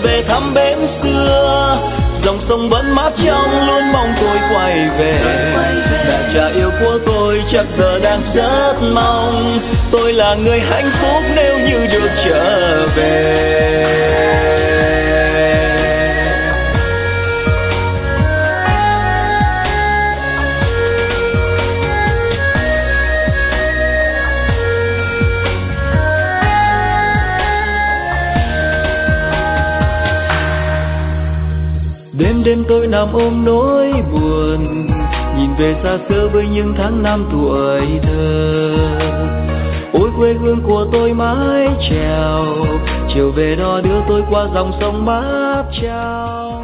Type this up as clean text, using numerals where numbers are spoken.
về thăm bến xưa. Dòng sông vẫn mát trong luôn mong tôi quay về. Mẹ cha yêu của tôi chắc giờ đang rất mong tôi là người hạnh phúc nếu như được trở về. Đêm đêm tôi nằm ôm nỗi buồn, nhìn về xa xưa với những tháng năm tuổi thơ. Ôi quê hương của tôi mái chèo, chiều về đó đưa tôi qua dòng sông mát trong.